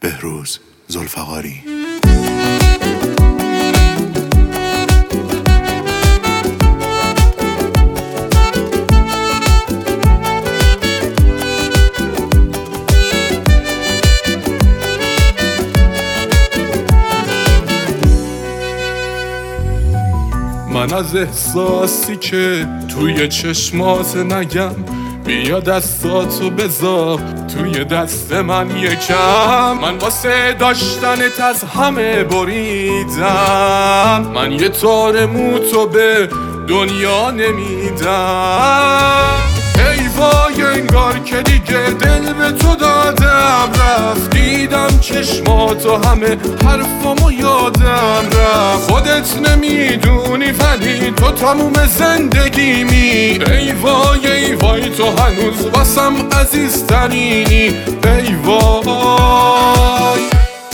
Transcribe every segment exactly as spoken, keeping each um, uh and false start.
بهروز ذوالفقاری. من از احساسی که توی چشمات نگم بیا دستاتو بذار توی دست من یکم. من واسه داشتنت از همه بریدم، من یه تار موتو به دنیا نمیدم. ای وای انگار که دیگه دل به تو دادم رفت، دیدم چشماتو همه حرفامو یادم رفت. خودت نمیدونی ولی تو تموم زندگیمی. ای وای ای وای تو هنوز واسم عزیزترینی. ای وای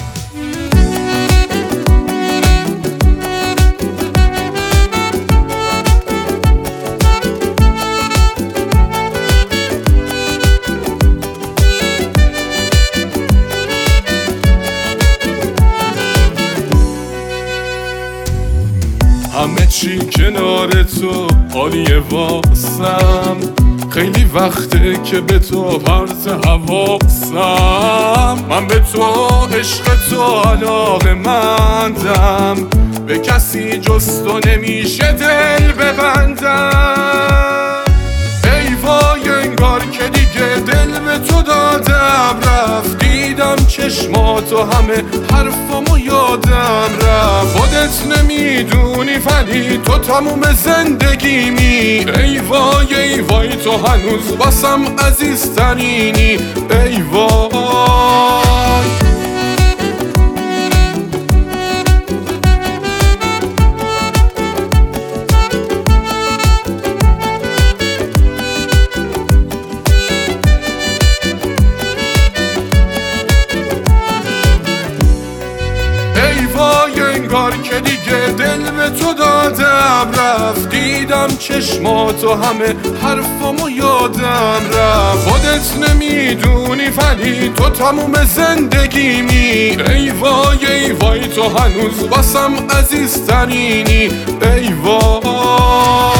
همه چی کنار تو عالیه واسم، خیلی وقته که به تو پرت حواسم. من به تو عشق تو علاقه مندم، به کسی جز تو نمیشه دل ببندم. ای وای انگار که دیگه دل به تو دادم رفت، دیدم چشماتو همه حرفامو یادم رفت. خودت نمیدونی ولی تو تموم زندگیمی. ای وای ای وای تو هنوز واسم عزیزترینی. ای وای انگار که دیگه دل به تو دادم رفت، دیدم چشماتو همه حرفامو یادم رفت. خودت نمیدونی ولی تو تموم زندگیمی. ای وای ای وای تو هنوز واسم عزیزترینی. ای وای